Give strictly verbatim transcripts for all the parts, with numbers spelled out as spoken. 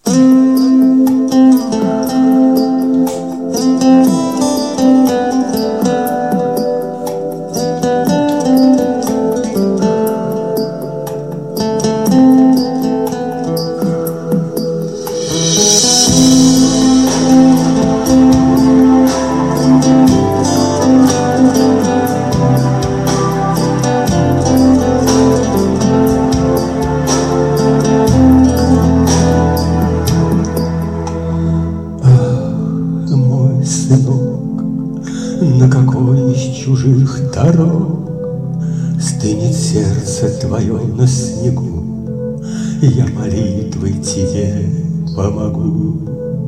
На какой из чужих дорог стынет сердце твое на снегу, я молитвой тебе помогу.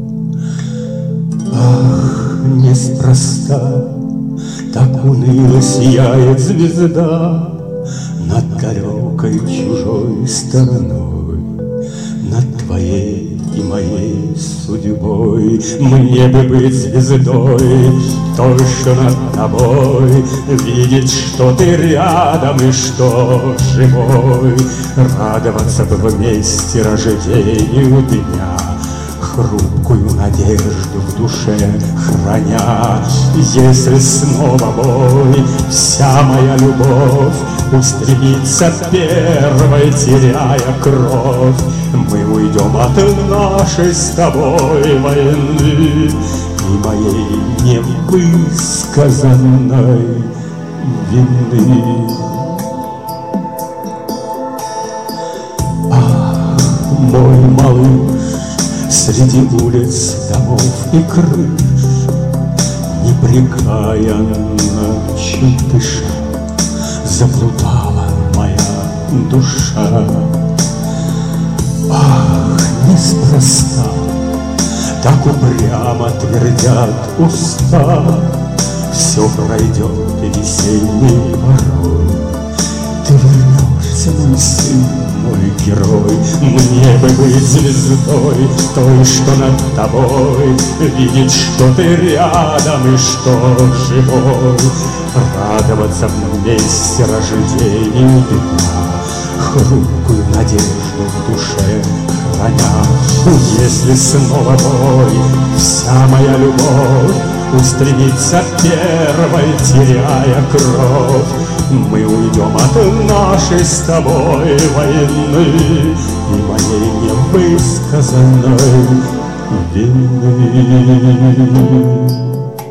Ах, неспроста так уныло сияет звезда над далекой чужой стороной, над твоей и моей судьбой. Мне бы быть звездой, той, что над тобой, видеть, что ты рядом и что живой, радоваться бы вместе рождению дня, хрупкую надежду в душе храня. Если снова бой, вся моя любовь устремится первой, теряя кровь, мы уйдем от нашей с тобой войны и моей невысказанной вины. Ах, мой малыш, среди улиц, домов и крыш, непрекаянно чуть дыша, заплутала моя душа. Ах, неспроста так упрямо твердят уста, все пройдет весенний порой, ты вернешься, мой сын, мой герой. Мне бы быть звездой, той, что над тобой, видеть, что ты рядом и что живой, радоваться вместе рождению дня, хрупкую надежду в душе храня. Если снова бой, вся моя любовь устремится первой, теряя кровь, мы уйдем от нашей с тобой войны и моей невысказанной вины.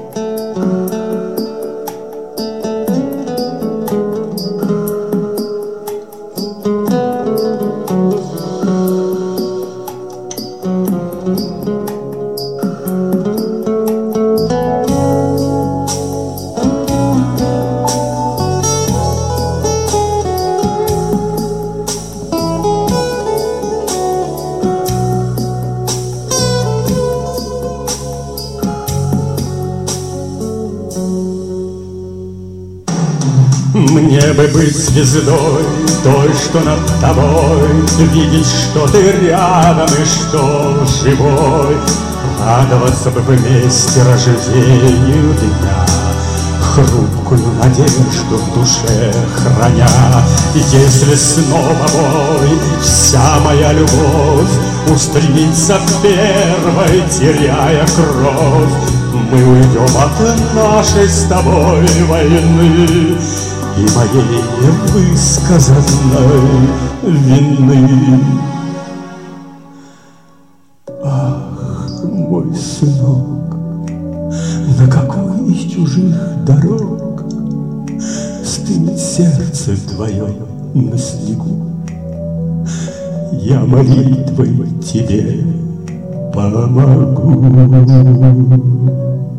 Мне бы быть звездой, той, что над тобой, видеть, что ты рядом и что живой, радоваться бы вместе рождению дня, хрупкую надежду в душе храня. Если снова бой, вся моя любовь устремится первой, теряя кровь, мы уйдем от нашей с тобой войны и моей невысказанной вины. Ах, мой сынок, на какой из чужих дорог стынет сердце твое на снегу, я молитвой тебе помогу.